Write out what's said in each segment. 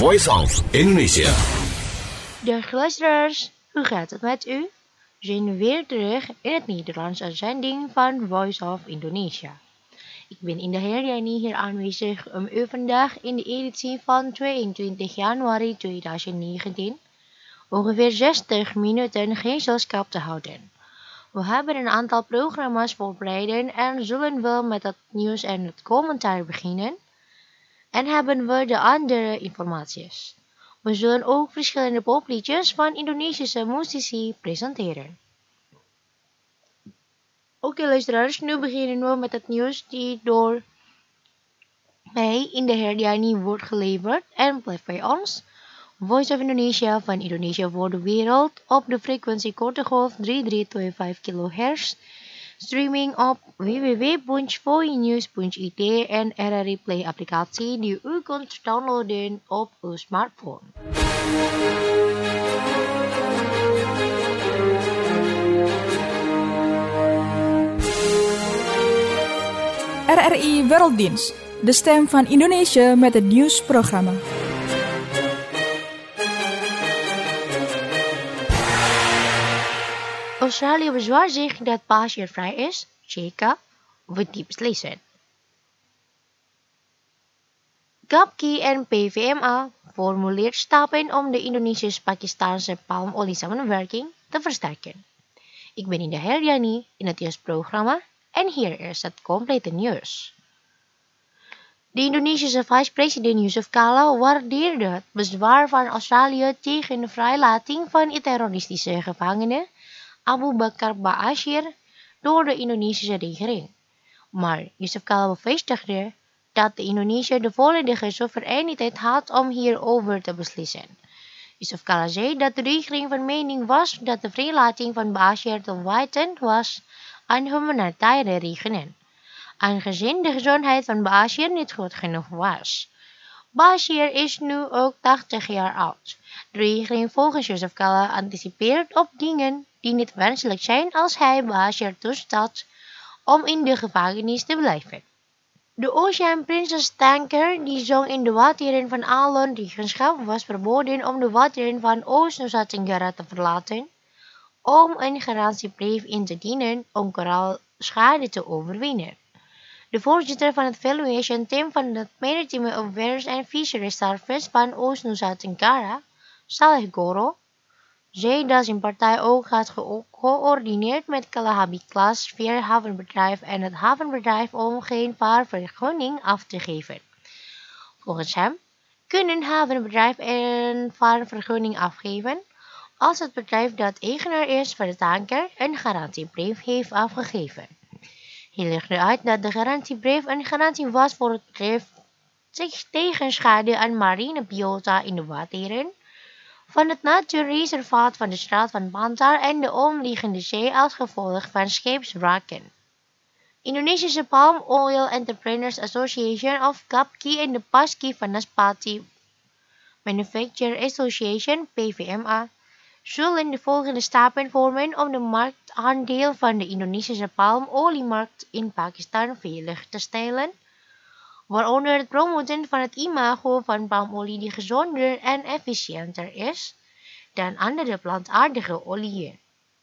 Voice of Indonesia. Dag luisteraars, hoe gaat het met u? We zijn weer terug in het Nederlands uitzending van Voice of Indonesia. Ik ben Indah Heriani hier aanwezig om u vandaag in de editie van 22 januari 2019 ongeveer 60 minuten gezelschap te houden. We hebben een aantal programma's voorbereid en zullen we met het nieuws en het commentaar beginnen. En hebben we de andere informaties. We zullen ook verschillende popliedjes van Indonesische muzici presenteren. Oké luisteraars, nu beginnen we met het nieuws die door mij Indah Heriani wordt geleverd en blijf bij ons. Voice of Indonesia van Indonesia voor de wereld op de frequentie korte golf 3325 kHz. Streaming op www.voinews.id en RRI Play applicatie die u kunt downloaden op uw smartphone. RRI Werelddienst, de stem van Indonesië met het nieuwsprogramma. Australië bezwaart zich dat Bashir vrij is, jika we die beslissen. GAPKI en PVMA formuleert stappen om de Indonesisch-Pakistanse palmoliesamenwerking te versterken. Ik ben Indah Heriani in het nieuwsprogramma en hier is het complete nieuws. De Indonesische vice-president Yusuf Kala waardeerde het bezwaar van Australië tegen de vrijlating van terroristische gevangenen Abu Bakar Ba'asyir door de Indonesische regering. Maar Yusuf Kala bevestigde dat de Indonesië de volledige soevereiniteit had om hierover te beslissen. Yusuf Kala zei dat de regering van mening was dat de vrijlating van Ba'asyir te wijten was aan humanitaire redenen, aangezien de gezondheid van Ba'asyir niet goed genoeg was. Ba'asyir is nu ook 80 jaar oud. De regering volgens Yusuf Kala anticipeert op dingen die niet wenselijk zijn als hij Ba'asyir toestaat om in de gevangenis te blijven. De Ocean Princess tanker die zong in de wateren van Alon Regenschap was verboden om de wateren van Oost-Nusa Tenggara te verlaten, om een garantiebrief in te dienen om koraalschade te overwinnen. De voorzitter van het valuation team van het Maritime Affairs and Fisheries Service van Oost-Nusa Tenggara, Saleh Goro, zei dat zijn partij ook had gecoördineerd met Kalahabi-Klas 4 havenbedrijf en het havenbedrijf om geen vaarvergunning af te geven. Volgens hem kunnen havenbedrijf een vaarvergunning afgeven als het bedrijf dat eigenaar is van de tanker een garantiebrief heeft afgegeven. Hij legde uit dat de garantiebrief een garantie was voor het bedrijf tegen schade aan marine biota in de wateren van het natuurreservaat van de straat van Bantar en de omliggende zee als gevolg van scheepswrakken. Indonesische Palm Oil Entrepreneurs Association of GAPKI en de Paski Vanaspati Manufacturer Association PVMA zullen de volgende stappen vormen om de marktaandeel van de Indonesische palmoliemarkt in Pakistan veilig te stellen, waaronder het promoten van het imago van palmolie die gezonder en efficiënter is dan andere plantaardige oliën.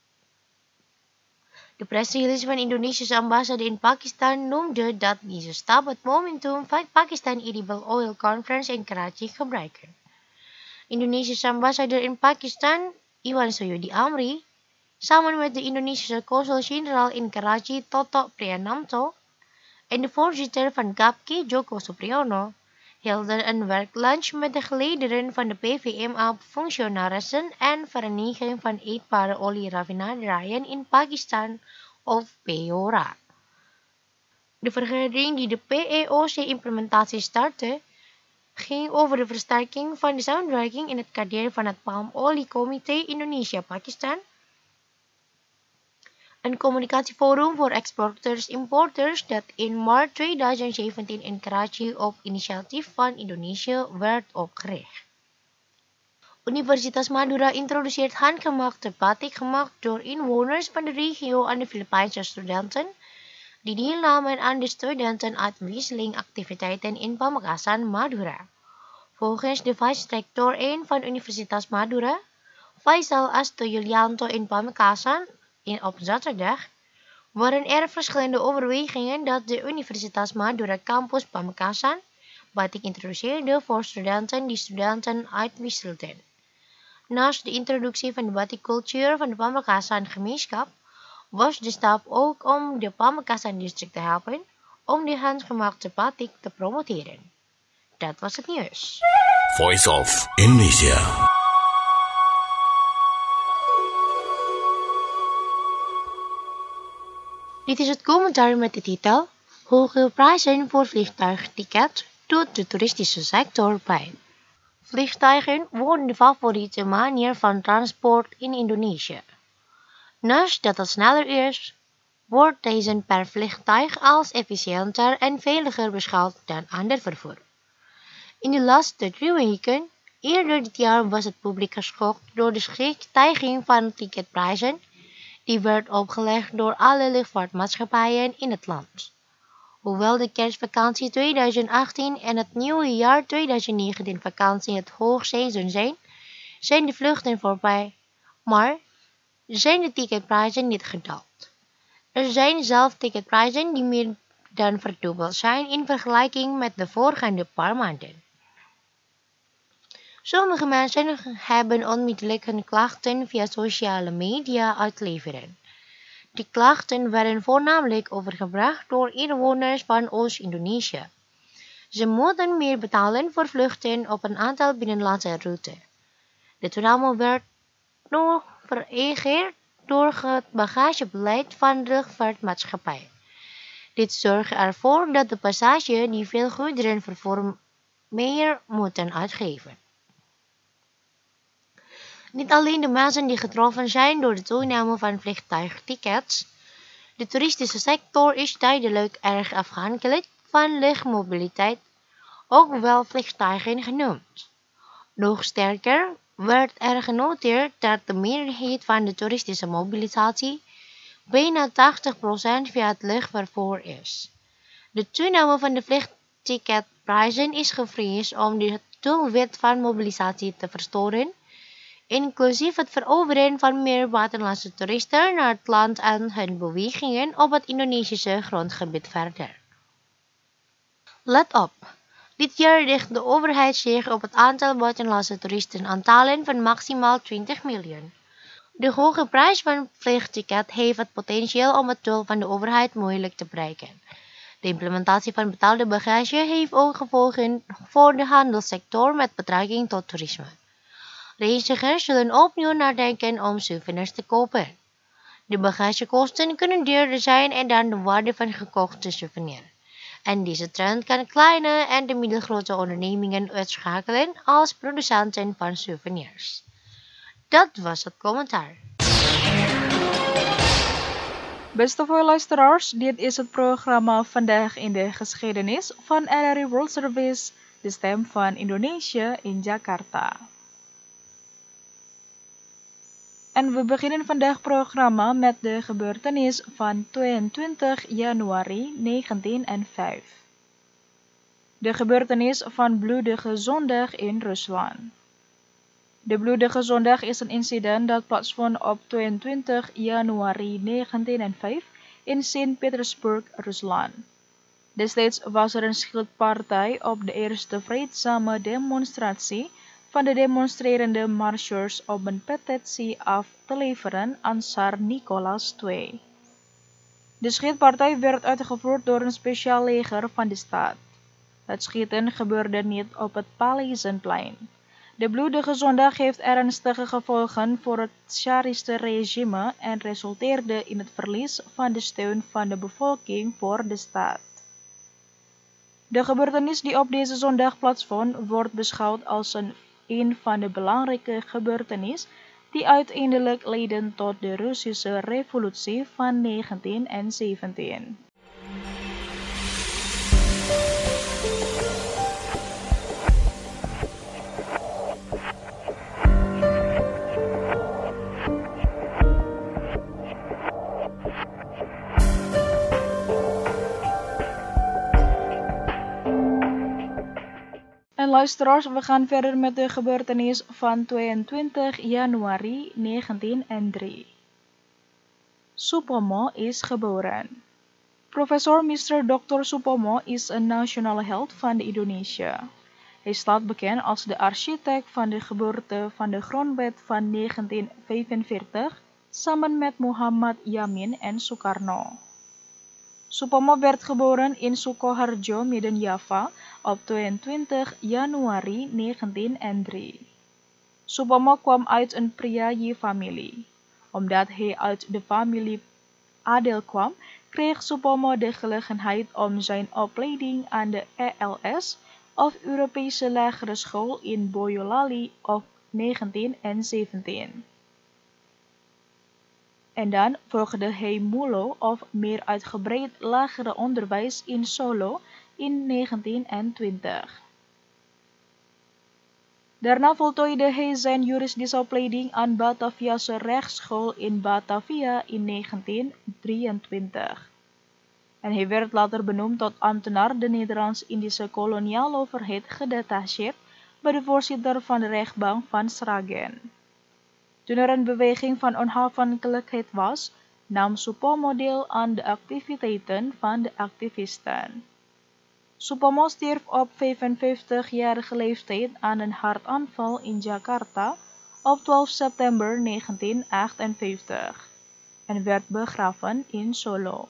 De persrelease van de Indonesische ambassade in Pakistan noemde dat deze stap het momentum van Pakistan Edible Oil Conference in Karachi gebruiken. Indonesische ambassadeur in Pakistan, Iwan Soyodi Amri, samen met de Indonesische consul-generaal in Karachi, Toto Priyananto, en de voorzitter van GAPKI, Joko Supriyono, hielden een werklunch met de gelederen van de PVMA, functionarissen en Vereniging van Eetbare Olieraffinaderijen in Pakistan, of PEORA. De vergadering die de PEOC-implementatie startte, ging over de versterking van de samenwerking in het kader van het Palmoliecomité Indonesia-Pakistan, een communicatieforum voor exporteurs-importeurs dat in maart 2017 in Karachi op initiatief van Indonesië werd opgericht. Universitas Madura introduceert handgemaakte batik gemaakt door inwoners van de regio aan de Filipijnse studenten, die deelnamen aan de studentenuitwisselingactiviteiten in Pamekasan, Madura. Volgens de vice-rector 1 van Universitas Madura, Faisal Asto Yulianto in Pamekasan op zaterdag, waren er verschillende overwegingen dat de Universitas Madura Campus Pamekasan batik introduceerde voor studenten die studenten uitwisselden. Naast de introductie van de batikcultuur van de Pamekasan gemeenschap, was de stap ook om de Pamekasan district te helpen om de handgemaakte batik te promoteren. Dat was het nieuws. Voice of Indonesia. Dit is het commentaar met de titel Hoge prijzen voor vliegtuigticket doet de toeristische sector pijn. Vliegtuigen worden de favoriete manier van transport in Indonesië. Naast dat het sneller is, wordt deze per vliegtuig als efficiënter en veiliger beschouwd dan ander vervoer. In de laatste 3 weken, eerder dit jaar, was het publiek geschokt door de stijging van ticketprijzen die werd opgelegd door alle luchtvaartmaatschappijen in het land. Hoewel de kerstvakantie 2018 en het nieuwe jaar 2019 vakantie het hoogseizoen zijn de vluchten voorbij, maar zijn de ticketprijzen niet gedaald. Er zijn zelfs ticketprijzen die meer dan verdubbeld zijn in vergelijking met de voorgaande paar maanden. Sommige mensen hebben onmiddellijk hun klachten via sociale media uitleveren. Die klachten werden voornamelijk overgebracht door inwoners van Oost-Indonesië. Ze moeten meer betalen voor vluchten op een aantal binnenlandse routes. De toename werd nog verergerd door het bagagebeleid van de luchtvaartmaatschappij. Dit zorgt ervoor dat de passagiers die veel goederen vervoeren meer moeten uitgeven. Niet alleen de mensen die getroffen zijn door de toename van vliegtuigtickets. De toeristische sector is tijdelijk erg afhankelijk van luchtmobiliteit, ook wel vliegtuigen genoemd. Nog sterker werd er genoteerd dat de meerderheid van de toeristische mobilisatie bijna 80% via het luchtvervoer is. De toename van de vliegticketprijzen is gevreesd om de doelwit van mobilisatie te verstoren, inclusief het veroveren van meer buitenlandse toeristen naar het land en hun bewegingen op het Indonesische grondgebied verder. Let op, dit jaar richt de overheid zich op het aantal buitenlandse toeristenaantallen van maximaal 20 miljoen. De hoge prijs van vliegticket heeft het potentieel om het doel van de overheid moeilijk te bereiken. De implementatie van betaalde bagage heeft ook gevolgen voor de handelssector met betrekking tot toerisme. Reizigers zullen opnieuw nadenken om souvenirs te kopen. De bagagekosten kunnen duurder zijn dan de waarde van gekochte souvenir. En deze trend kan kleine en de middelgrote ondernemingen uitschakelen als producenten van souvenirs. Dat was het commentaar. Beste luisteraars, dit is het programma Vandaag in de Geschiedenis van RRI World Service, de stem van Indonesië in Jakarta. En we beginnen vandaag het programma met de gebeurtenis van 22 januari 1905. De gebeurtenis van Bloedige Zondag in Rusland. De Bloedige Zondag is een incident dat plaatsvond op 22 januari 1905 in Sint-Petersburg, Rusland. Destijds was er een schietpartij op de eerste vreedzame demonstratie van de demonstrerende marchers op een petitie af te leveren aan Tsar Nicolaas II. De schietpartij werd uitgevoerd door een speciaal leger van de staat. Het schieten gebeurde niet op het Paleizenplein. De Bloedige Zondag heeft ernstige gevolgen voor het tsariste regime en resulteerde in het verlies van de steun van de bevolking voor de staat. De gebeurtenis die op deze zondag plaatsvond, wordt beschouwd als een van de belangrijke gebeurtenissen die uiteindelijk leidden tot de Russische revolutie van 1917. En luisteraars, we gaan verder met de gebeurtenis van 22 januari 1903. Supomo is geboren. Professor Mr. Dr. Supomo is een nationale held van Indonesië. Hij staat bekend als de architect van de geboorte van de grondwet van 1945 samen met Muhammad Yamin en Sukarno. Supomo werd geboren in Sukoharjo, Midden-Java op 22 januari 1903. Supomo kwam uit een priayi-familie. Omdat hij uit de familie adel kwam, kreeg Supomo de gelegenheid om zijn opleiding aan de ELS of Europese lagere school in Boyolali op 1917. En dan volgde hij MULO of meer uitgebreid lagere onderwijs in Solo in 1920. Daarna voltooide hij zijn juridische opleiding aan Bataviase Rechtschool in Batavia in 1923. En hij werd later benoemd tot ambtenaar de Nederlands-Indische koloniale overheid gedetacheerd bij de voorzitter van de rechtbank van Sragen. Toen er een beweging van onafhankelijkheid was, nam Supomo deel aan de activiteiten van de activisten. Supomo stierf op 55-jarige leeftijd aan een hartaanval in Jakarta op 12 september 1958 en werd begraven in Solo.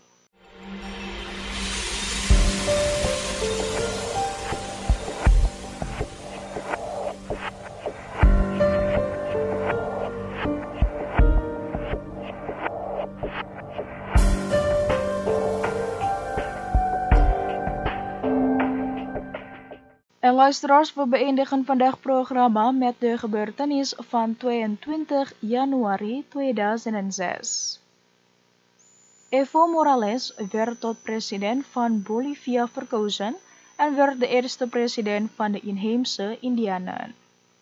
En luisteraars, we beëindigen vandaag programma met de gebeurtenis van 22 januari 2006. Evo Morales werd tot president van Bolivia verkozen en werd de eerste president van de inheemse Indianen.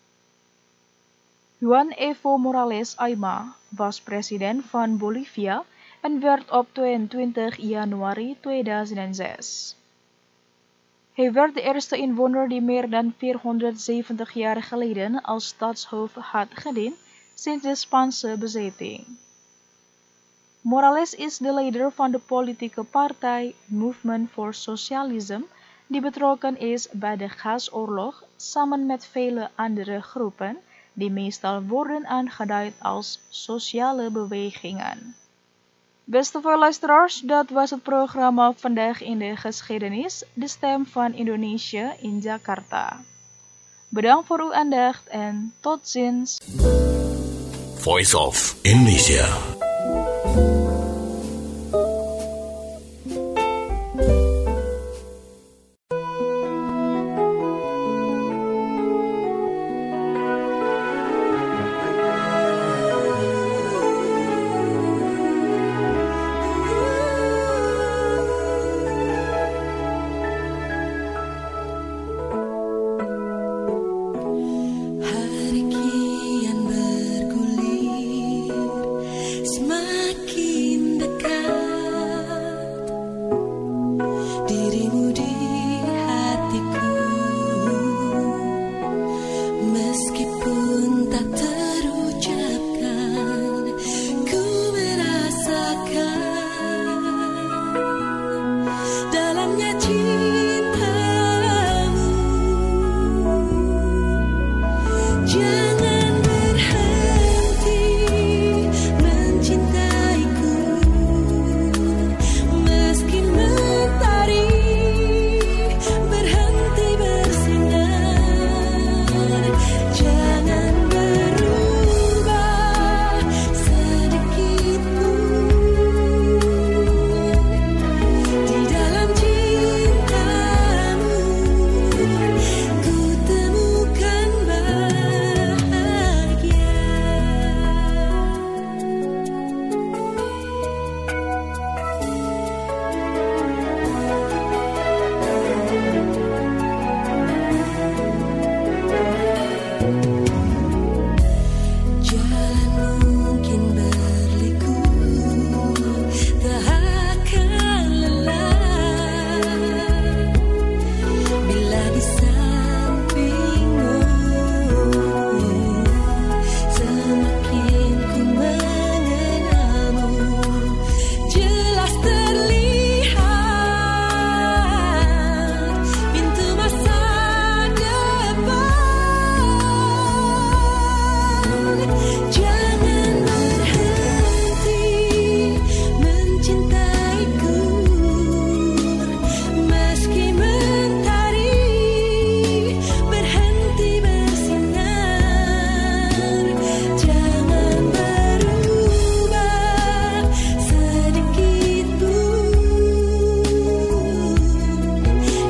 Juan Evo Morales Ayma was president van Bolivia en werd op 22 januari 2006. Hij werd de eerste inwoner die meer dan 470 jaar geleden als staatshoofd had gediend sinds de Spaanse bezetting. Morales is de leider van de politieke partij Movement for Socialism, die betrokken is bij de gasoorlog samen met vele andere groepen, die meestal worden aangeduid als sociale bewegingen. Beste luisteraars, dat was het programma Vandaag in de Geschiedenis, de stem van Indonesië in Jakarta. Bedankt voor uw aandacht en tot ziens. Voice of Indonesia. Hari kian bergulir.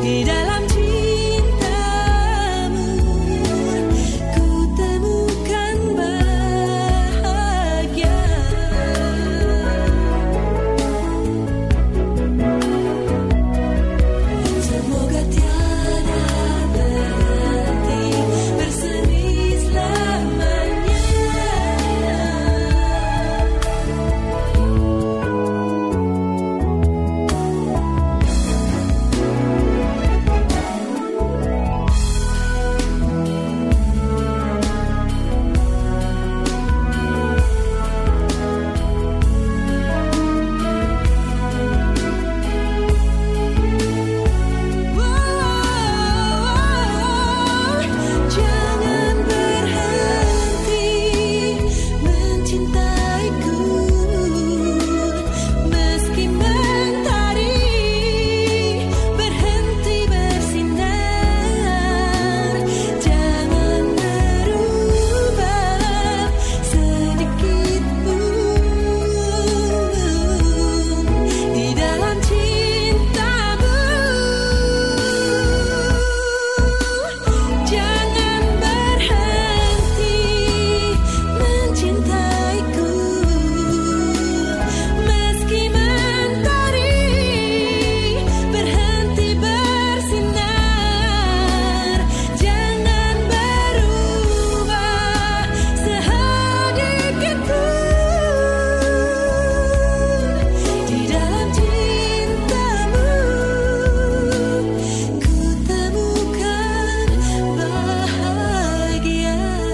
Di dalam cintamu ku temukan bahagia. Semoga tiada berhenti bersemi selamanya. Jangan berhenti mencintaiku, meski mentari berhenti bersinar. Jangan berubah sedikit pun di dalam cintamu. Jangan berhenti mencintaiku, meski mentari berhenti bersinar. Jangan berubah sedikit pun di dalam cintamu. Ku temukan bahagia.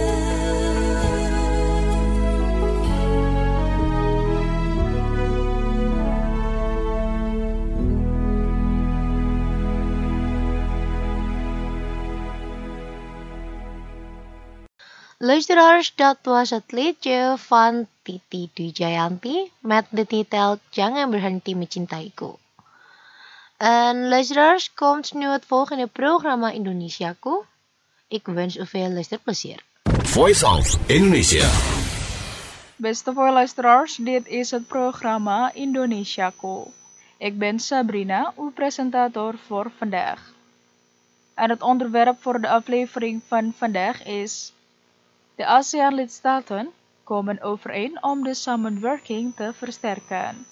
Luisteraars, dat was het liedje van Titi Dwijayanti met de titel Jangan Berhenti Mencintaiku. En luisteraars, komt nu het volgende programma Indonesiaku. Ik wens u veel luisterplezier. Voice of Indonesia. Beste luisteraars, dit is het programma Indonesiaku. Ik ben Sabrina, uw presentator voor vandaag. En het onderwerp voor de aflevering van vandaag is: de ASEAN-lidstaten komen overeen om de samenwerking te versterken.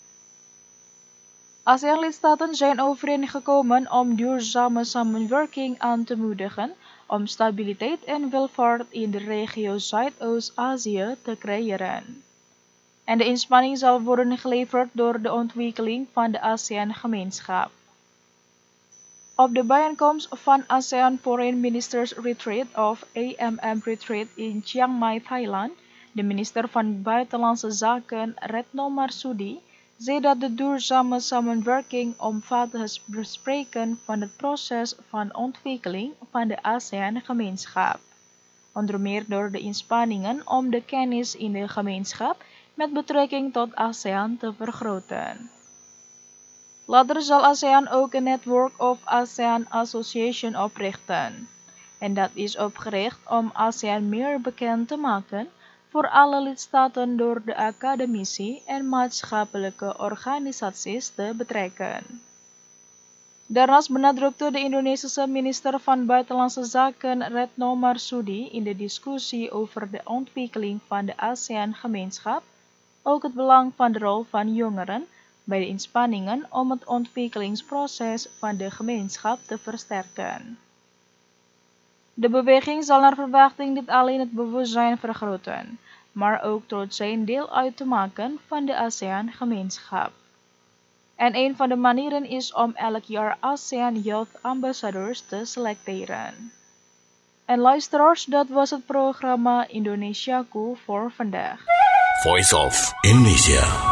ASEAN-lidstaten zijn overeengekomen om duurzame samenwerking aan te moedigen om stabiliteit en welvaart in de regio Zuidoost-Azië te creëren. En de inspanning zal worden geleverd door de ontwikkeling van de ASEAN-gemeenschap. Op de bijeenkomst van ASEAN Foreign Ministers Retreat of AMM Retreat in Chiang Mai, Thailand, de minister van Buitenlandse Zaken Retno Marsudi zei dat de duurzame samenwerking omvat het bespreken van het proces van ontwikkeling van de ASEAN-gemeenschap, onder meer door de inspanningen om de kennis in de gemeenschap met betrekking tot ASEAN te vergroten. Later zal ASEAN ook een Network of ASEAN Association oprichten. En dat is opgericht om ASEAN meer bekend te maken voor alle lidstaten door de academici en maatschappelijke organisaties te betrekken. Daarnaast benadrukte de Indonesische minister van Buitenlandse Zaken Retno Marsudi in de discussie over de ontwikkeling van de ASEAN-gemeenschap ook het belang van de rol van jongeren bij de inspanningen om het ontwikkelingsproces van de gemeenschap te versterken. De beweging zal naar verwachting niet alleen het bewustzijn vergroten, maar ook tot zijn deel uit te maken van de ASEAN-gemeenschap. En een van de manieren is om elk jaar ASEAN Youth Ambassadors te selecteren. En luisteraars, dat was het programma Indonesiaku voor vandaag. Voice of Indonesia.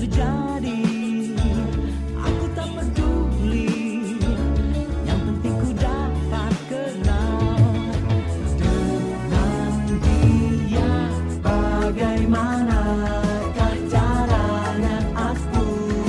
terjadi, aku tak peduli. Yang penting ku dapat kenal dengan dia. Bagaimanakah caranya aku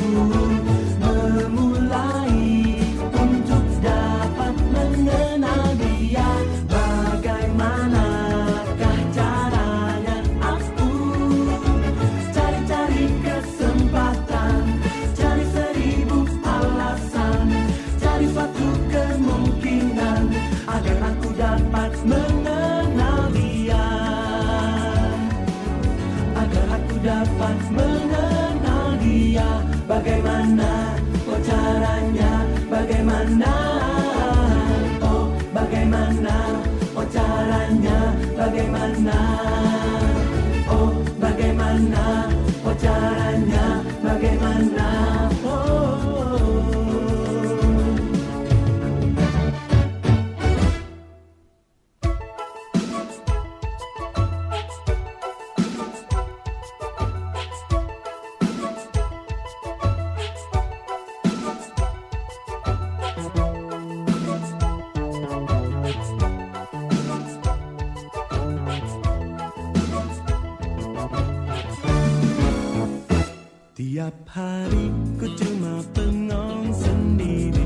memulai untuk dapat mengenal dia? Bagaimanakah caranya aku cari-cari kesempatan, cari seribu alasan, cari suatu kemungkinan agar aku dapat mengenal dia, agar aku dapat mengenal dia. Bagaimana oh caranya, bagaimana oh bagaimana oh caranya, bagaimana oh bagaimana oh caranya, bagaimana oh. Tiap hari ku cuma bengong sendiri,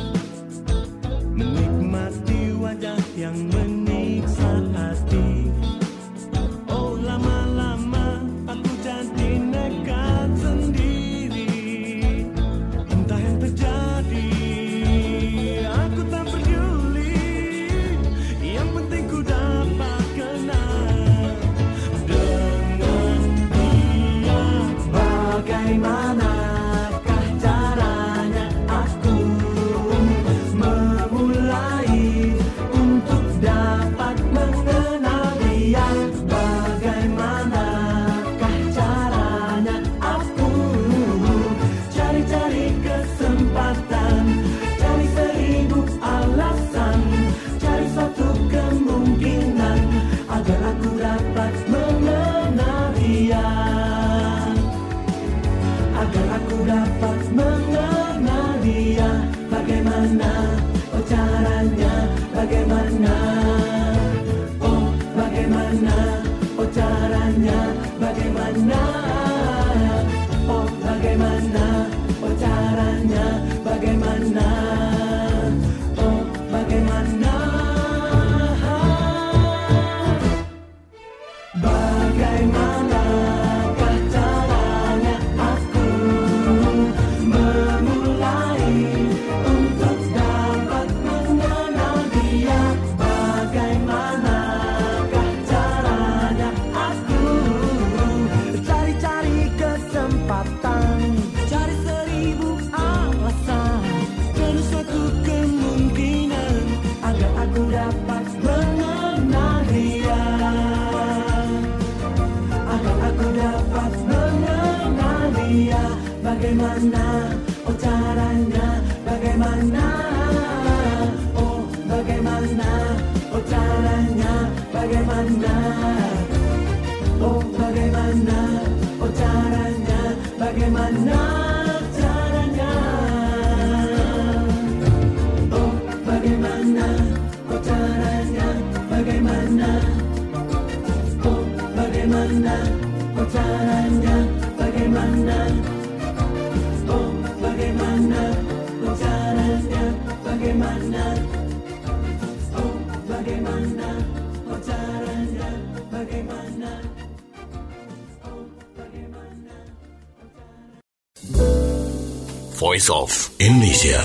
menikmati wajah yang menyiksa hati. Oh lama-lama aku jadi nekat sendiri. Entah yang terjadi, aku tak peduli. Yang penting ku dapat kenal dengan dia. Bagaimanakah caranya aku memulai untuk dapat mengenal dia? Bagaimanakah caranya aku cari-cari kesempatan, cari seribu alasan, cari suatu kemungkinan agar aku dapat mengenal dia, agar aku dapat mengenal dia. Bagaimana oh caranya, bagaimana oh bagaimana oh caranya, bagaimana oh bagaimana oh caranya, bagaimana oh bagaimana. Bagaimanakah caranya aku memulai untuk dapat mengenal dia? Bagaimanakah caranya aku cari-cari kesempatan, cari seribu alasan, cari suatu kemungkinan agar aku dapat mengenal dia, agar aku dapat mengenal dia. Bagaimana oh caranya, bagaimana oh bagaimana oh caranya, bagaimana oh bagaimana oh caranya, bagaimana caranya oh bagaimana oh caranya, bagaimana oh bagaimana oh caranya, bagaimana oh bagaimana oh caranya, bagaimana oh bagaimana oh caranya, bagaimana oh bagaimana oh caranya. Voice of Indonesia.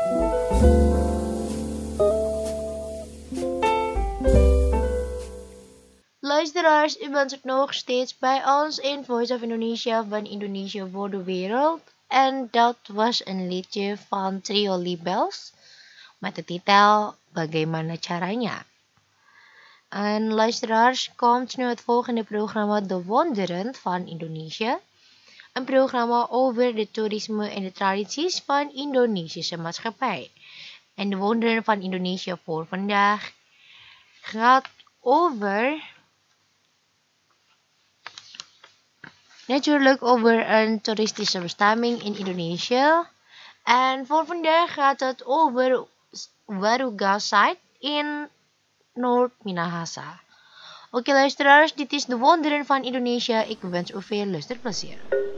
Luisteraars, u bent nog steeds bij ons in Voice of Indonesia van Indonesia voor de Wereld. En dat was een liedje van Trio Libels met de titel Bagaimana Caranya. En luisteraars, komt nu het volgende programma De Wonderen van Indonesië. Een programma over de toerisme en de tradities van Indonesische maatschappij. En de wonderen van Indonesië voor vandaag gaat over Natuurlijk over een toeristische bestemming in Indonesië. En voor vandaag gaat het over Waruga Site in Noord-Minahasa. Oké luisteraars, dit is de wonderen van Indonesië. Ik wens u veel luisterplezier.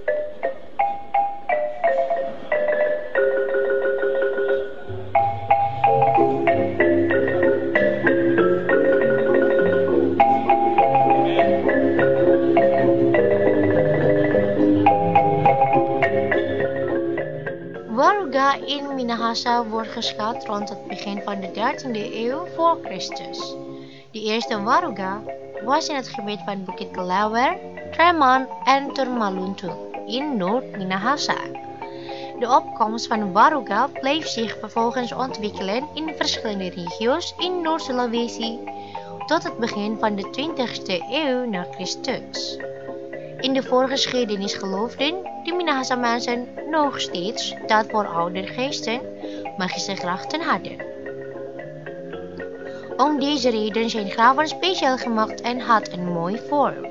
Waruga in Minahasa wordt geschat rond het begin van de 13e eeuw voor Christus. De eerste Waruga was in het gebied van Bukit Kelawar, Treman en Turmaluntung in Noord-Minahasa. De opkomst van Waruga bleef zich vervolgens ontwikkelen in verschillende regio's in Noord-Sulawesi tot het begin van de 20e eeuw na Christus. In de voorgeschiedenis geloofden de Minahasa mensen nog steeds dat vooroudergeesten magische krachten hadden. Om deze reden zijn graven speciaal gemaakt en had een mooie vorm.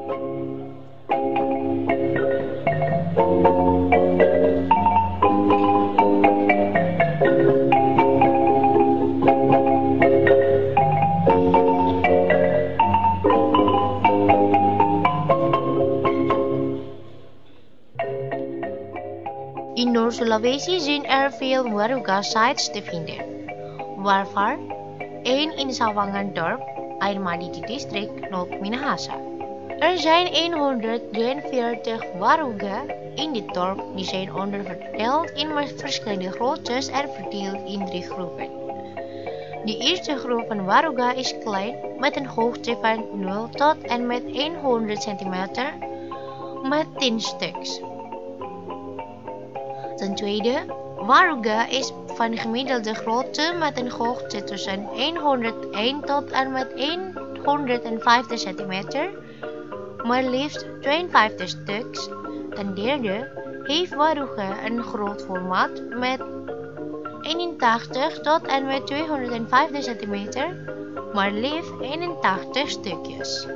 In Noord-Sulawesi zijn er veel Waruga sites te vinden, waarvan één in Sawangan-dorp, Air Madidi district, Noord-Minahasa. Er zijn 143 Waruga in dit dorp, die zijn onderverdeeld in verschillende groottes en verdeeld in 3 groepen. De eerste groep van Waruga is klein, met een hoogte van 0 tot en met 100 centimeter, met 10 stuks. Ten tweede, Waruga is van gemiddelde grootte met een hoogte tussen 101 tot en met 150 centimeter, maar liefst 52 stuks. Ten derde heeft Waruga een groot formaat met 81 tot en met 250 centimeter, maar liefst 81 stukjes.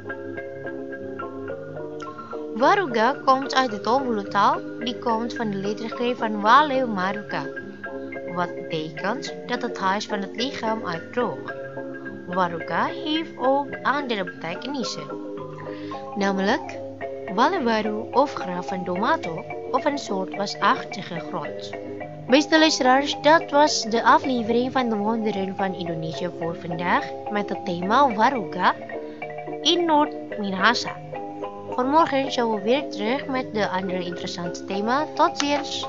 Waruga komt uit de Tombulu-taal, die komt van de lettergreep van Walew Maruga, wat betekent dat het huis van het lichaam uitdroog. Waruga heeft ook andere betekenissen, namelijk Walewaru of graf van Domato of een soort wasachtige grond. Beste luisteraars, dat was de aflevering van de wonderen van Indonesië voor vandaag met het thema Waruga in Noord-Minahasa. Voor morgen zijn we weer terug met de andere interessante thema. Tot ziens!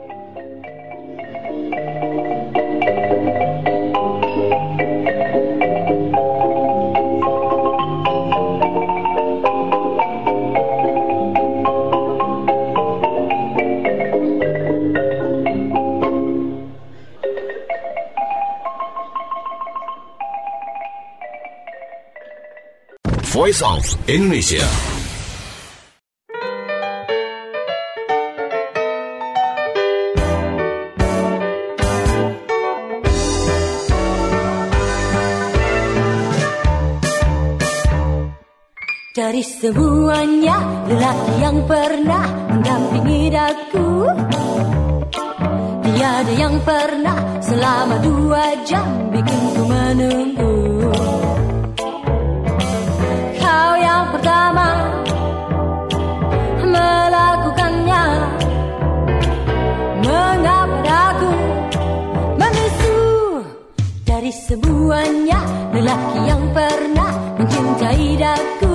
Voice of Indonesia. Dari semuanya lelaki yang pernah mendampingi daku, tiada yang pernah selama 2 jam bikinku menunggu. Kau yang pertama melakukannya, mengapa aku membisu? Dari semuanya lelaki yang pernah mencintai daku,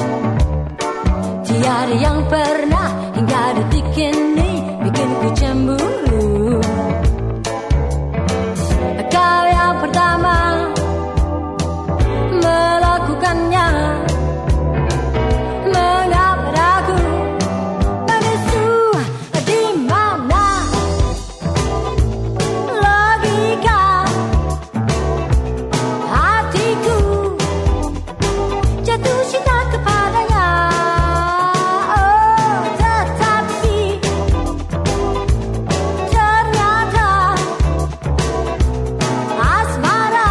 tiada yang pernah hingga detik ini bikinku cemburu. Kau yang pertama melakukannya, mengapa aku membisu? Di mana logika hatiku jatuh cinta kepadanya? Oh, tetapi ternyata asmara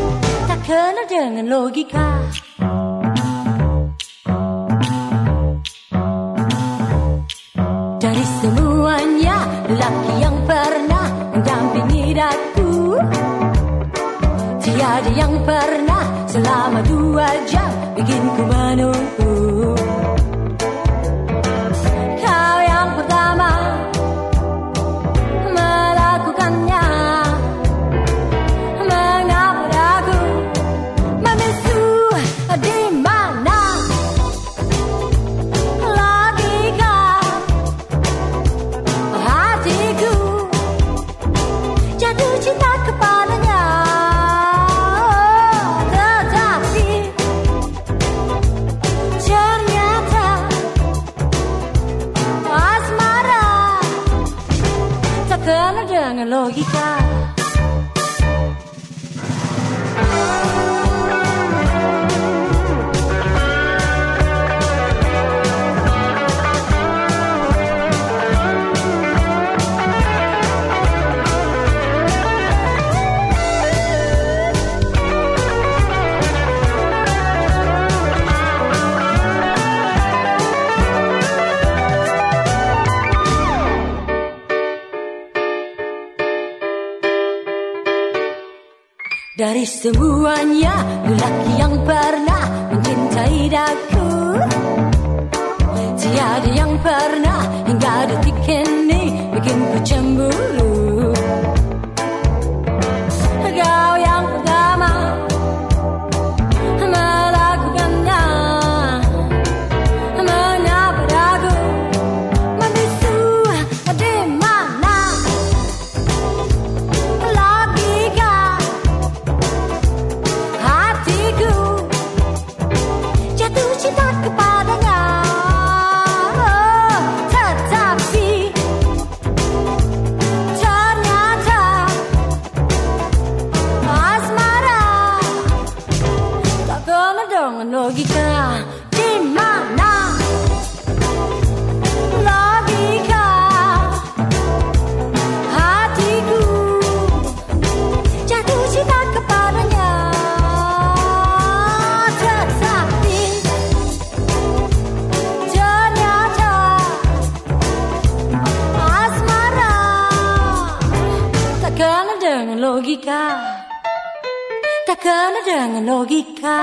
tak kenal dengan logika. Dari semuanya lelaki yang pernah mendampingi daku, tiada yang pernah selama 2 jam bikin ku menunggu. Kau yang pertama melakukannya. Mengapa ragu membisu di mana logika hatiku jatuh cinta kepadanya. Tetapi ternyata asmara tak kena dengan logika. Dari semuanya lelaki yang pernah mencintai daku, tiada yang pernah hingga detik ini bikin ku cemburu. Kau yang pertama melakukannya. Mengapa ragu membisu di mana logika hatiku jatuh cinta kepadanya. Tetapi ternyata asmara tak kena dengan logika. Di mana logika hatiku jatuh cinta kepadanya. Tetapi ternyata asmara tak kena dengan logika. Tak kena dengan logika.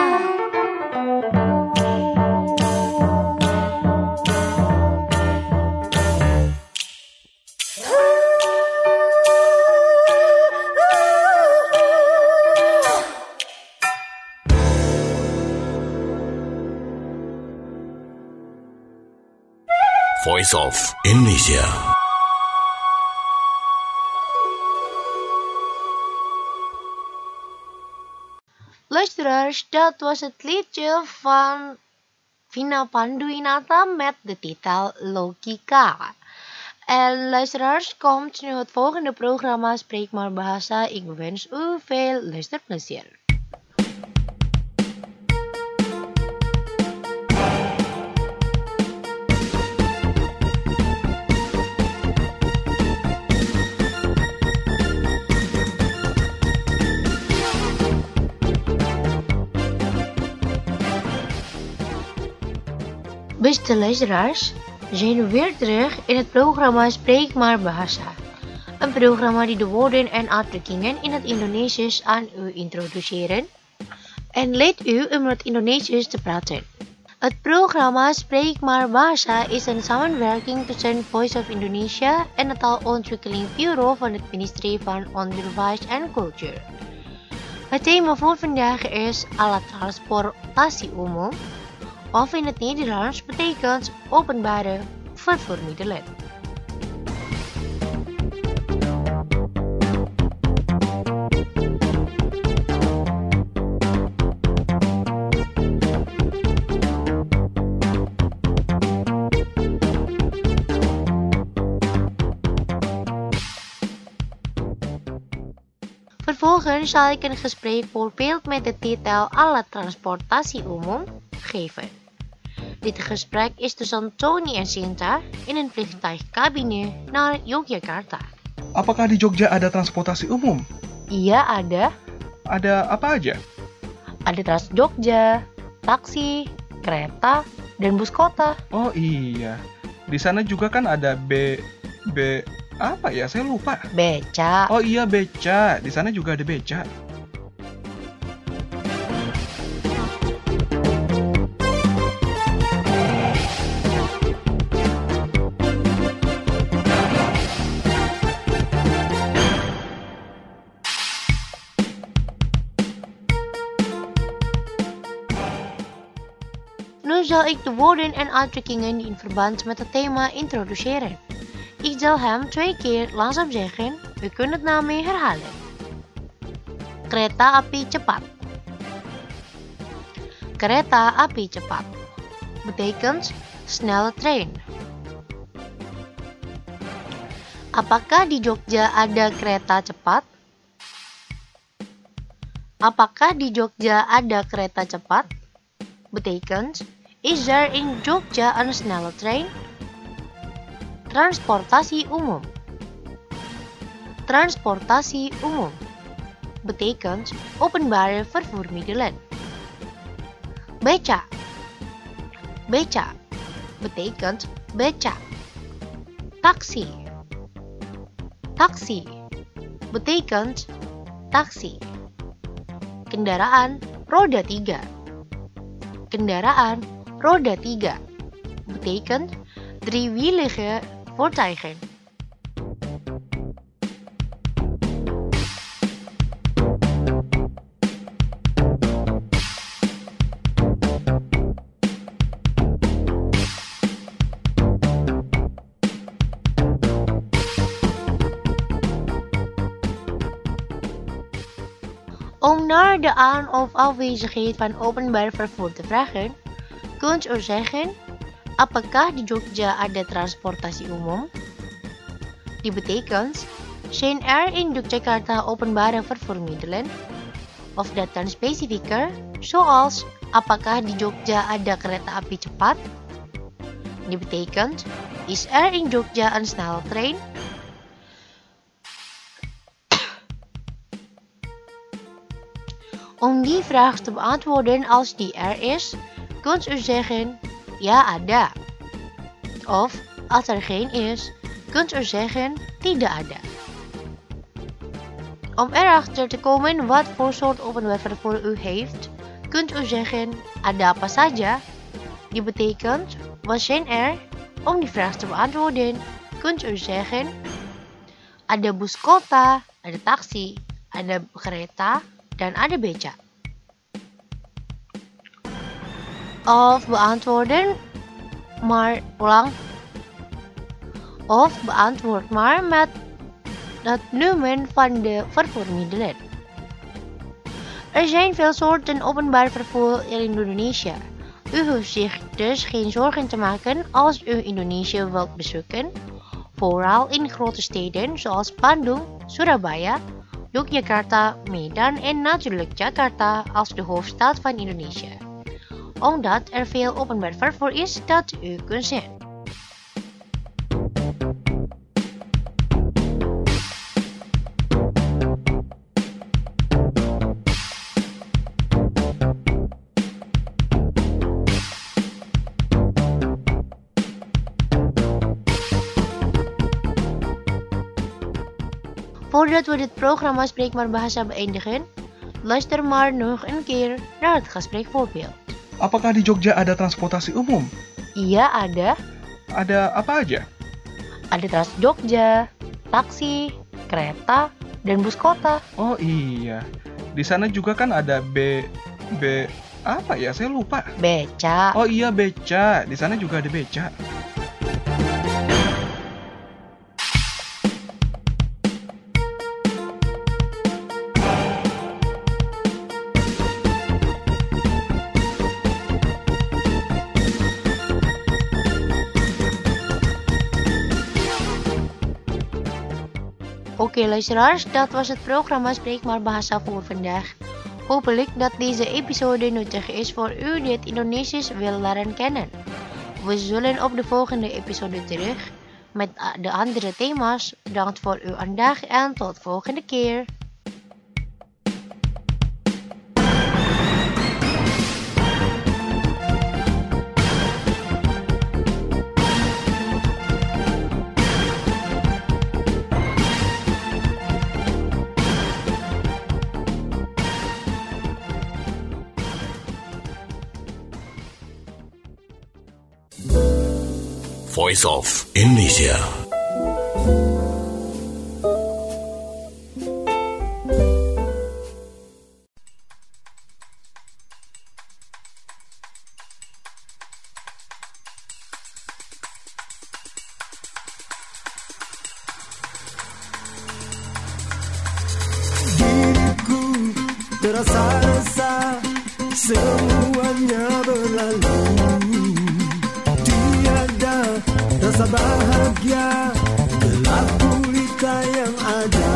Voice of Indonesia. Luisteraars, dat was het liedje van Vina Panduwinata met de titel Logika. En luisteraars, komt nu het volgende programma Spreek maar Bahasa. Ik wens u veel luisterplezier. Beste luisteraars, we zijn weer terug in het programma Spreek maar Bahasa. Een programma die de woorden en uitdrukkingen in het Indonesisch aan u introduceren en leidt u om het Indonesisch te praten. Het programma Spreek maar Bahasa is een samenwerking tussen Voice of Indonesia en het Taalontwikkeling Bureau van het Ministerie van Onderwijs en Cultuur. Het thema voor vandaag is alat transportasi umum, of in het Nederlands betekent openbare vervoermiddelen. Vervolgens zal ik een gespreekvoorbeeld met de titel alat transportasi umum geven. Dit gesprek is tussen Tony en Sinta in een vliegtuigcabine naar Yogyakarta. Apakah di Jogja ada transportasi umum? Iya ada. Ada apa aja? Ada Trans Jogja, taksi, kereta, dan bus kota. Oh iya. Di sana juga kan ada apa ya? Saya lupa. Beca. Oh iya, beca. Di sana juga ada beca. Nu zal ik de woorden en uitdrukkingen die in verband met het thema introduceren. Ik zal hem 2 keer langzaam zeggen. U kunt het na me herhalen. Kereta api cepat. Kereta api cepat betekent snelle trein. Apakah di Jogja ada kereta cepat? Apakah di Jogja ada kereta cepat? Betekent, is er in Jogja een snelle trein? Transportasi umum. Transportasi umum betekent openbare vervoermiddelen. Beca. Beca betekent beca. Taxi. Taxi betekent taxi. Kendaraan roda 3. Kendaraan roda 3 betekent driewielige voertuigen. Om naar de aan- of afwezigheid van openbaar vervoer te vragen, kunt u zeggen, apakah di Jogja ada transportasi umum? Die betekent, zijn er in Yogyakarta openbare vervoermiddelen? Of dat dan specifieker, zoals, apakah di Jogja ada kereta api cepat? Die betekent, is er in Jogja een snelle trein? Om die vraag te beantwoorden als die er is, kunt u zeggen, ja ada. Of, als er geen is, kunt u zeggen, tidak ada. Om erachter te komen wat voor soort openbaar vervoer u heeft, kunt u zeggen, ada apa saja. Die betekent, wat zijn er? Om die vraag te beantwoorden, kunt u zeggen, ada bus kota, ada taksi, ada kereta, dan ada beca. Of beantwoord maar met het noemen van de vervoermiddelen. Er zijn veel soorten openbaar vervoer in Indonesië. U hoeft zich dus geen zorgen te maken als u Indonesië wilt bezoeken, vooral in grote steden zoals Bandung, Surabaya, Yogyakarta, Medan en natuurlijk Jakarta als de hoofdstad van Indonesië. Omdat er veel openbaar vervoer is dat u kunt zien. Voordat we dit programma Spreekbaar Bahasa beëindigen, luister maar nog een keer naar het gespreekvoorbeeld. Apakah di Jogja ada transportasi umum? Iya ada. Ada apa aja? Ada Trans Jogja, taksi, kereta, dan bus kota. Oh iya. Di sana juga kan ada apa ya? Saya lupa. Beca. Oh iya, beca. Di sana juga ada beca. Oké luisteraars, dat was het programma Spreekbaar Bahasa voor vandaag. Hopelijk dat deze episode nuttig is voor u die het Indonesisch wil leren kennen. We zullen op de volgende episode terug met de andere thema's. Bedankt voor uw aandacht en tot volgende keer. Voice of Indonesia. Diriku terasa resah, semuanya berlalu. Tiada rasa bahagia, gelap gulita yang ada.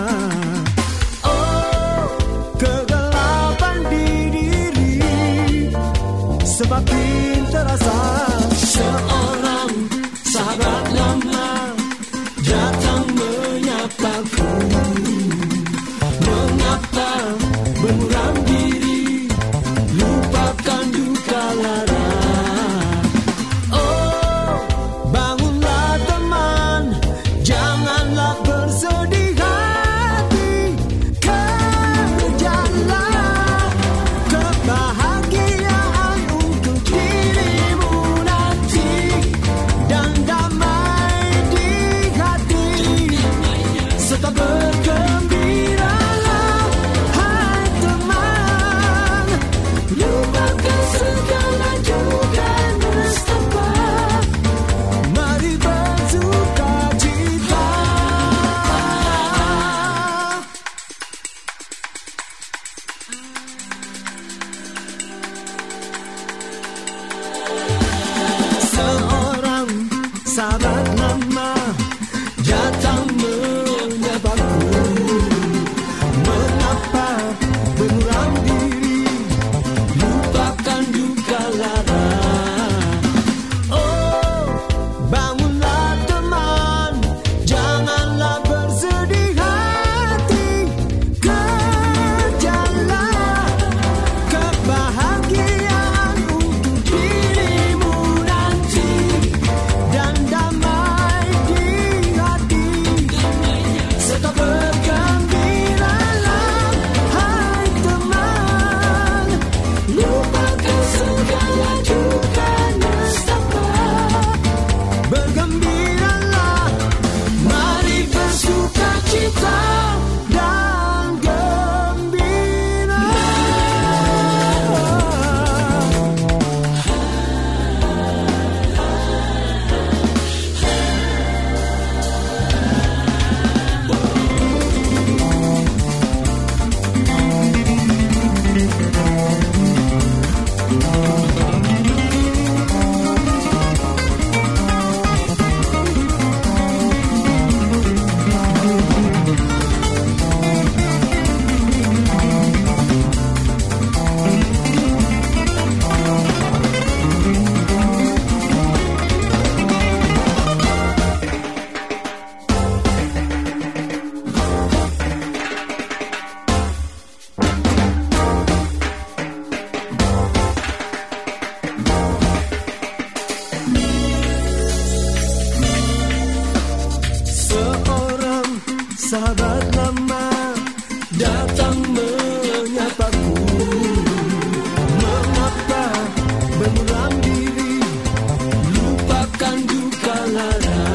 Oh, kegelapan di diri semakin terasa. Seorang sahabat lama datang menyapaku. Mengapa bermuram diri, lupakan duka lara. Oh, bangunlah teman, janganlah bersedih hati. Kejarlah kebahagiaan untuk dirimu nanti, dan damai di hati, serta bergembira. Seorang sahabat lama datang menyapaku. Mengapa bermuram diri, lupakan duka lara. Oh, bangunlah teman, janganlah bersedih hati. Kejarlah kebahagiaan untuk dirimu nanti, dan damai di hati, serta bergembiralah, hai teman. Lupakan segala duka nestapa, bergembiralah, mari bersuka cita dan gembira. Seorang sahabat lama datang menyapaku. Mengapa bermuram diri, lupakan duka lara.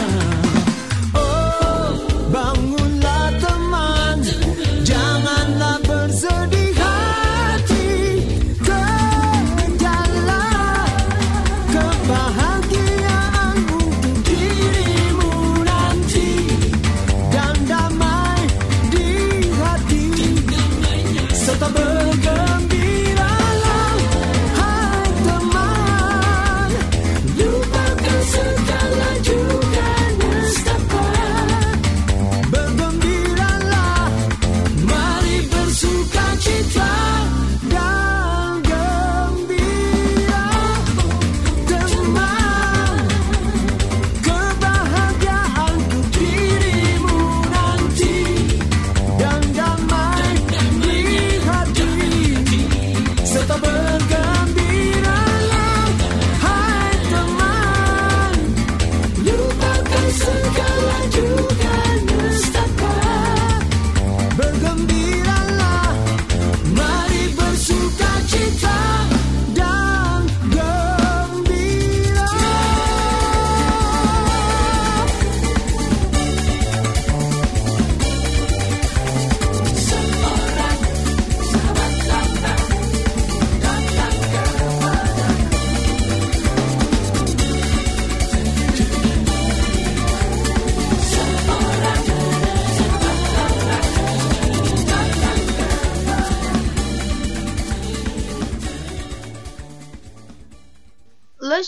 Oh, bangunlah teman, janganlah bersedih hati. Kejarlah kebahagiaan untuk dirimu nanti, dan damai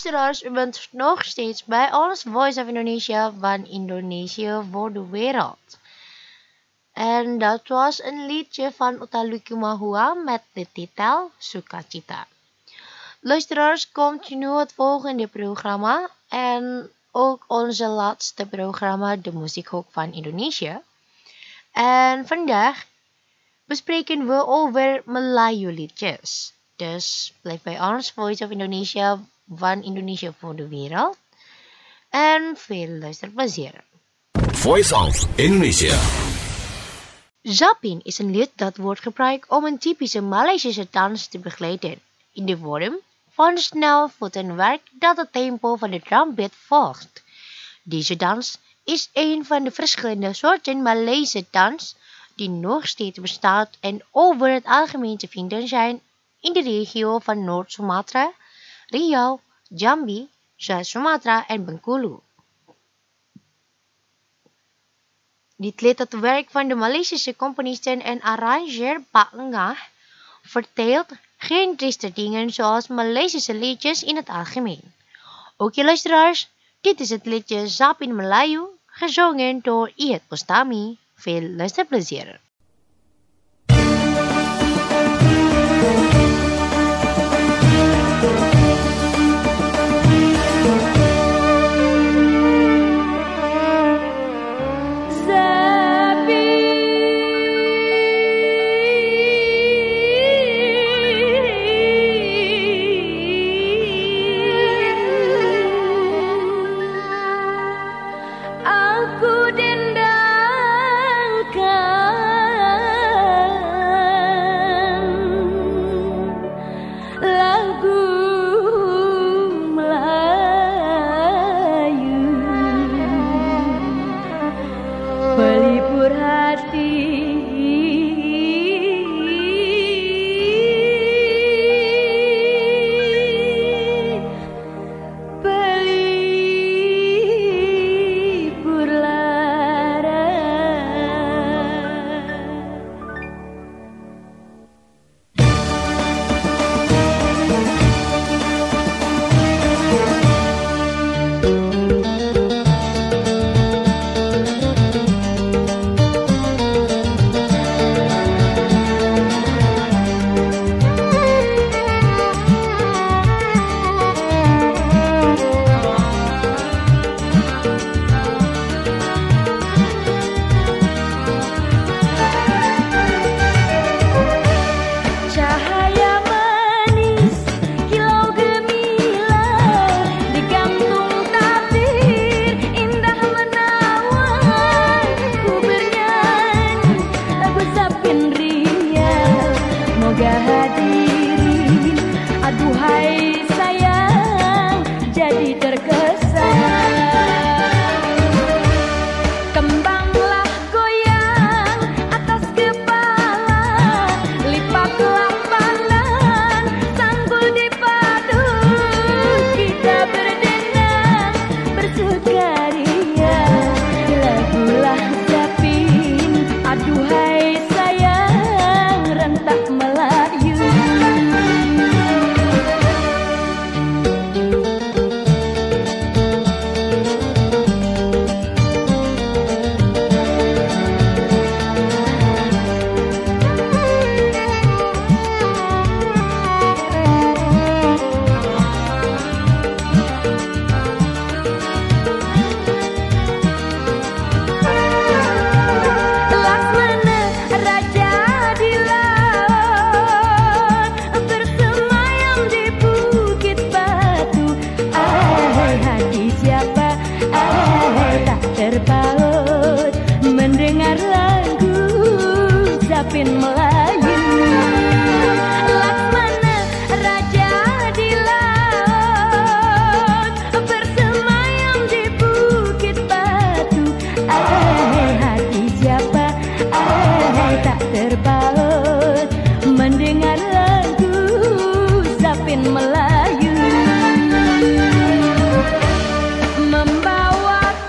luisteraars, u bent nog steeds bij ons Voice of Indonesia van Indonesia voor de wereld. En dat was een liedje van Utha Likumahua met de titel Sukacita. Luisteraars, komt nu het volgende programma en ook onze laatste programma, de Muziekhoek van Indonesië. En vandaag bespreken we over Melayu liedjes. Dus blijf bij ons Voice of Indonesia van Indonesia voor de wereld. En veel luisterplezier. Voice of Indonesia. Zapin is een lied dat wordt gebruikt om een typische Maleisische dans te begeleiden. In de vorm van snel voetenwerk dat het tempo van de drumbeat volgt. Deze dans is een van de verschillende soorten Maleisische dans die nog steeds bestaat en over het algemeen te vinden zijn in de regio van Noord-Sumatra, Riau, Jambi, Zuid-Sumatra en Bengkulu. Dit lied, het werk van de Maleisische componisten en arranger Pak Ngah, vertelt geen trieste dingen zoals Maleisische liedjes in het algemeen. Oké luisteraars, dit is het liedje Zapin Melayu, gezongen door Iyeth Bustami. Veel luisterplezier.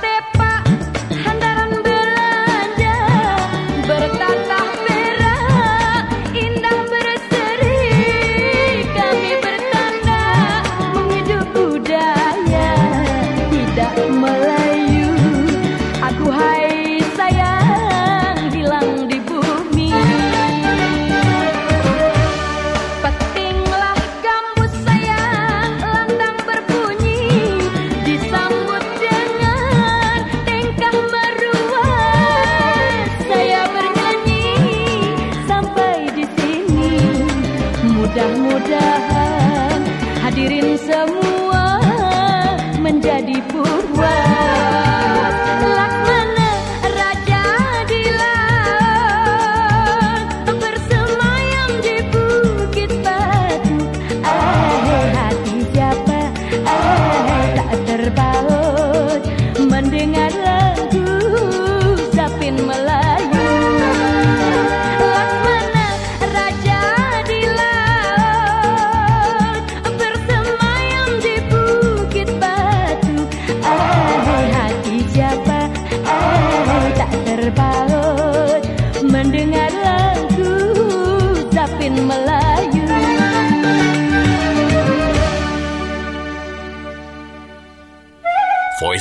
Bertatah merah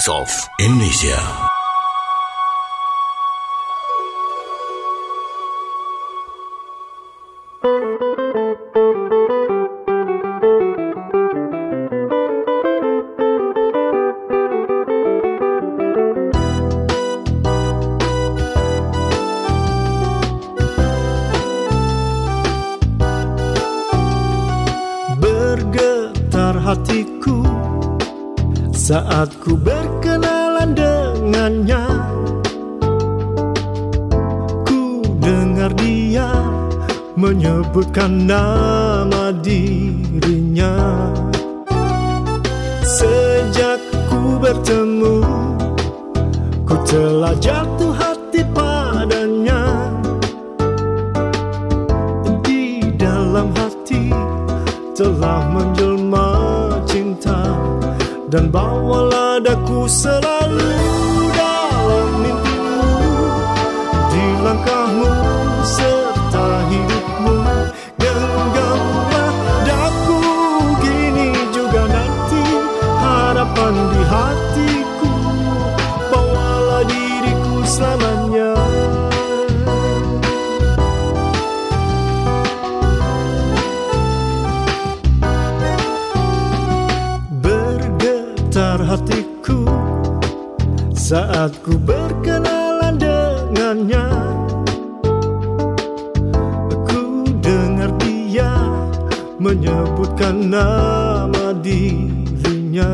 Voice of Indonesia. Bergetar hatiku saat ku berkenalan dengannya. Ku dengar dia menyebutkan nama dirinya. Sejak ku bertemu, ku telah jatuh hati padanya. Di dalam hati telah menjelma cinta, dan bawalah daku selalu dalam mimpimu, di langkahmu serta hidupmu. Genggamlah daku gini juga nanti, harapan di hatiku, bawalah diriku selamanya. Hatiku saat ku berkenalan dengannya. Ku dengar dia menyebutkan nama dirinya.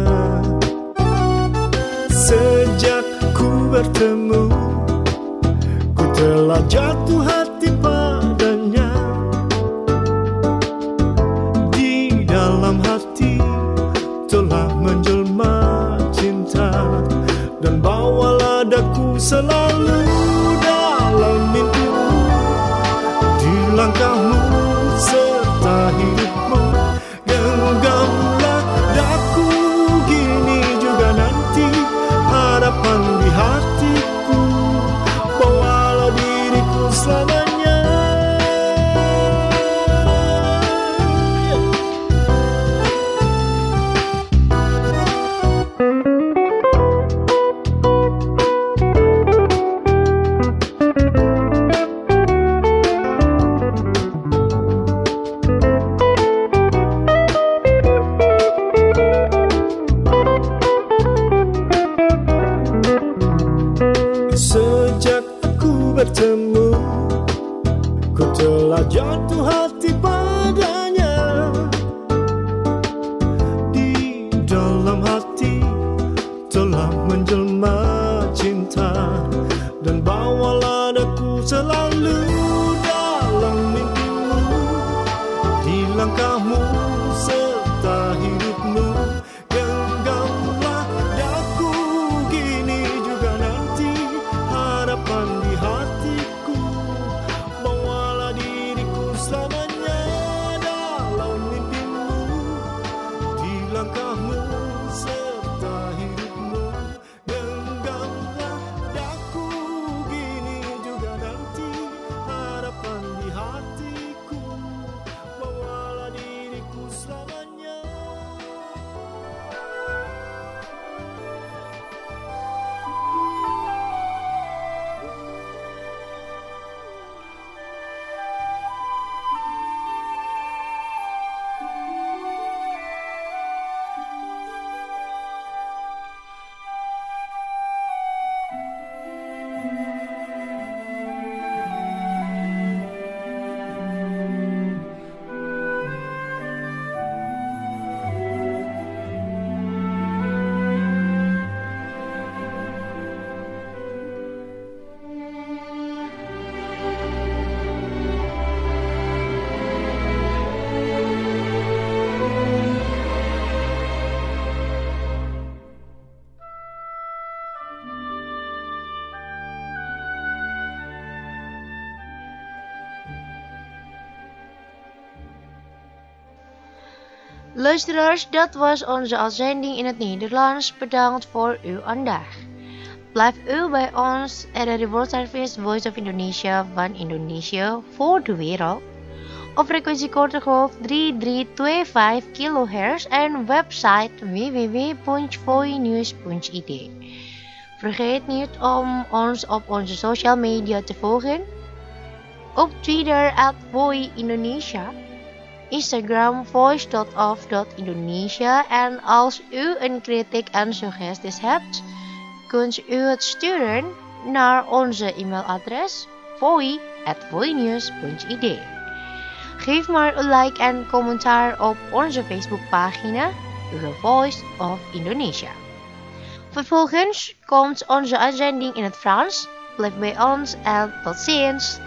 Sejak ku bertemu, ku telah jatuh hati padanya. Di dalam hati telah menjelma cinta, dan bawalah daku selalu dalam mimpimu, di langkahmu serta hidupmu. Genggamlah daku gini juga nanti, harapan di hatiku, bawalah diriku selamanya. Sejak aku bertemu, ku telah jatuh hati padanya. Di dalam hati telah menjelma cinta, dan bawalah daku selalu dalam mimpimu, di langkahmu serta hidupmu. Genggamlah daku gini juga nanti, harapan di hatiku, bawalah diriku selamanya dalam mimpimu, di langkahmu serta hidupmu. Genggamlah daku gini juga nanti, harapan di hatiku, bawalah diriku selamanya. Luisteraars, dat was onze uitzending in het Nederlands. Bedankt voor uw aandacht. Blijf u bij ons, RRI World Service Voice of Indonesia van Indonesia voor de wereld. op frequentie korte golf 3325 kHz en website www.voinews.id. Vergeet niet om ons op onze social media te volgen. Op Twitter @voiindonesia, Instagram voice.of.indonesia en als u een kritiek en suggesties hebt, kunt u het sturen naar onze e-mailadres voi@voinews.id. Geef maar een like en commentaar op onze Facebookpagina The Voice of Indonesia. Vervolgens komt onze uitzending in het Frans. Blijf bij ons en tot ziens!